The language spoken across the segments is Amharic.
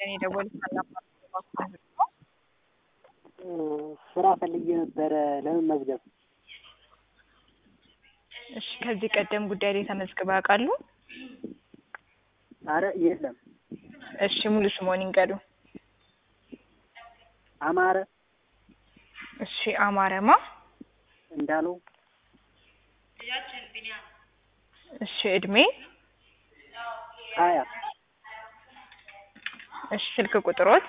እኔ ደወልኩ ስራ ፈልጌ ነበር ለመመዝገብ። እሺ ከዚህ ቀደም ጉዳይ ላይ ተመዝግበው ያውቃሉ? አረ የለም። እሺ ሙሉ ስሞን ይንገሩ? አማረ። እሺ አማረማ እንዳለው። እሺ እድሜ? 20 እሺ ስልክ ቁጥሮት?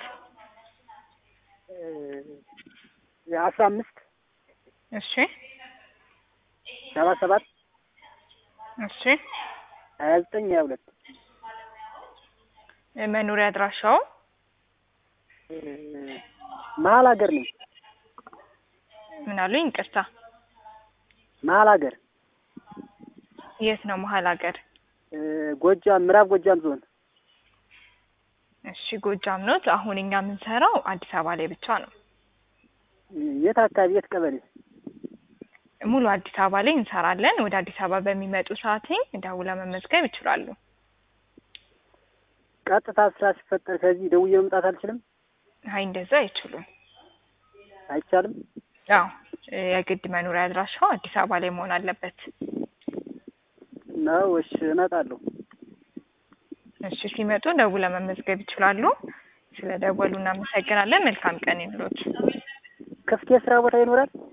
15 እሺ 77 እሺ 29 መኖሪያ አድራሻው? መሀል ሀገር ነኝ። ምን አሉኝ? ይቅርታ። መሀል ሀገር። የት ነው መሀል ሀገር? ጎጃም፣ ምዕራብ ጎጃም ዞን። እሺ ጎጃም ነው። አሁን እኛ የምንሰራው አዲስ አበባ ላይ ብቻ ነው። የት አካባቢ? የት ቀበሌ? ሙሉ አዲስ አበባ ላይ እንሰራለን። ወደ አዲስ አበባ በሚመጡ ሰዓት ደውለው መመዝገብ ይችላሉ። ቀጥታ ስራ ሲፈጠር ከዚህ ደውዬ መምጣት አልችልም? አይ እንደዛ አይችሉም። አይቻልም? አዎ የግድ መኖሪያ አድራሻው አዲስ አበባ ላይ መሆን አለበት። ነው። እሺ እመጣለሁ። እሺ ሲመጡ ደውለው መመዝገብ ይችላሉ። ስለ ደወሉ እናመሰግናለን። መልካም ቀን ይሁንልዎት። ክፍት የስራ ቦታ ይኖራል?